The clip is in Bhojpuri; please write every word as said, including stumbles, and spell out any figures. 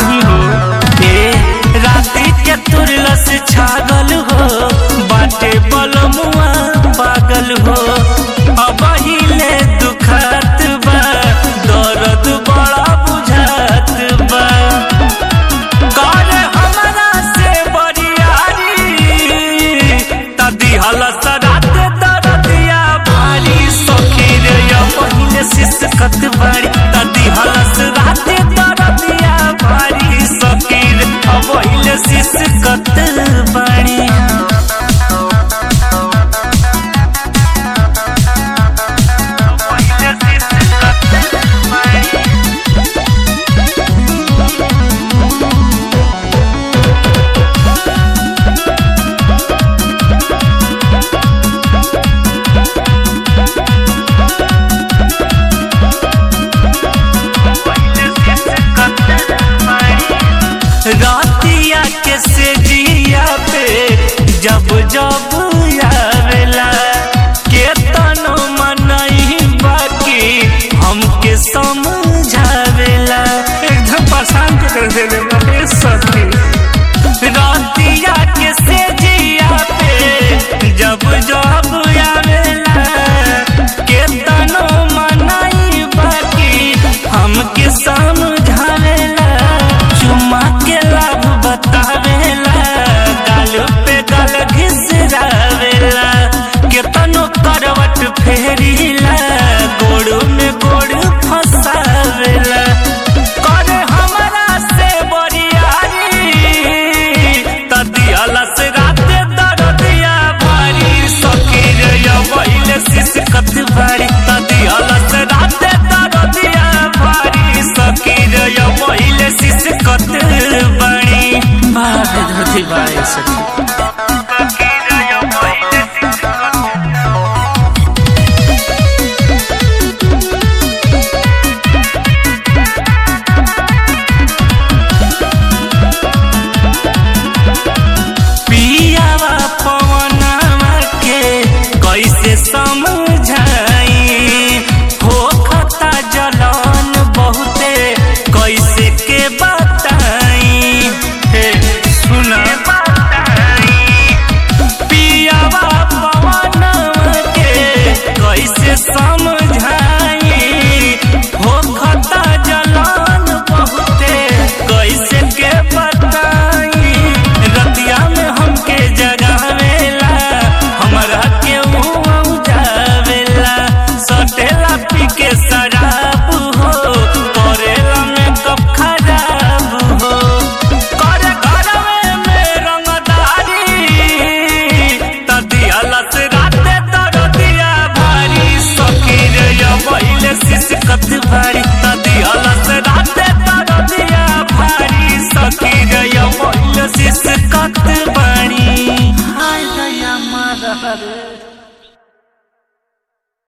कहीं हो ए राती के तुरलस छागल हो बाटे बलमुआ पागल हो अब हिले दुखत बा दर्द बड़ा बुझात बा करे हमरा से बरियारी तदी हलस रात दर्दिया भारी सखी रे पहिले सिसकत बाड़ी तदी हलस रात दर्दिया भारी सखी रे पहिले सिसकत बाड़ी रातिया के सेजिया पे जब जब आवेला के तनो मनई बाकी हमके समझावेला एकदम परेशान कर देले सखी रातिया के सेजिया पे जब जब आवेला के तनो मनई बाकी हमके समझावेला चुम्मा के लाभ बतावेला गाल पे गाल घिसरावेला केतनो करवट फेरीला गोड़ में गोड़ फंसावेला करे हमरा से बरियारी तदी अलस रात दर्दिया भारी सखी रे पहिले सिसकत बाड़ी तदी अलस रात दर्दिया भारी सखी रे पहिले सिसकत बाड़ी बाप रे धरती बाई सखी।